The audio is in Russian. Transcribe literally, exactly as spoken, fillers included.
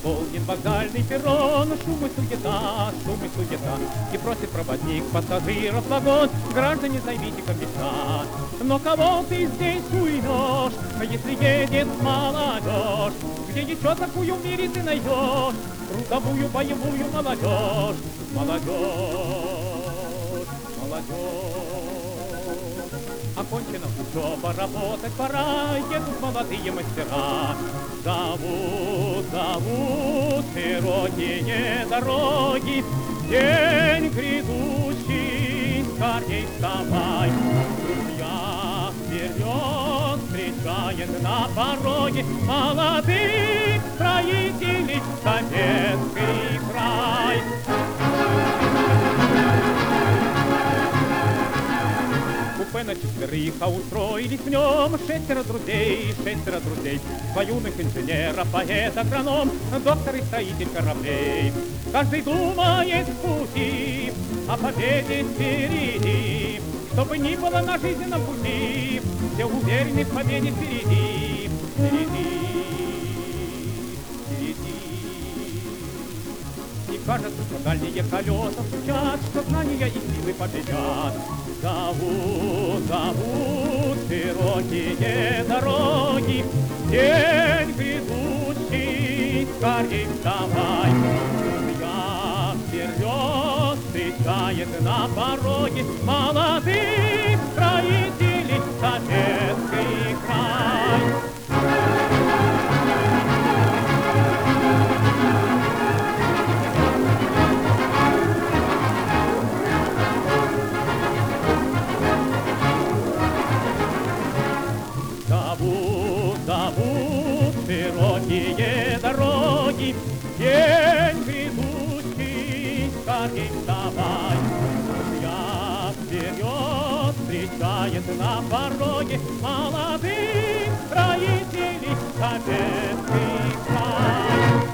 заполнен вокзальный перрон, шум и суета, шум и суета. И просит проводник пассажиров в вагон: граждане, займите места. Но кого ты здесь уймешь, если едет молодежь? Где еще такую в мире ты найдешь трудовую боевую молодежь? Молодежь, молодежь. Окончена учеба, работать пора, едут молодые мастера. Зовут, зовут широкие дороги, день грядущий, скорей вставай. Друзья, вперед встречает на пороге молодых строителей советский край. Купе на четверых, а устроились в нем шестеро друзей, шестеро друзей. Два юных инженера, поэт, агроном, доктор и строитель кораблей. Каждый думает в пути о победе впереди. Что бы ни было на жизненном пути, все уверены в победе впереди, впереди, впереди. И кажется, что дальние колеса стучат, что знания и силы победят. Зовут, зовут широкие дороги, день грядущий, скорей вставай. Я вперед встречает на пороге молодых строителей советский край. Зовут, зовут широкие дороги, день грядущий, скорей вставай. Я вперед встречает на пороге молодых строителей советский край.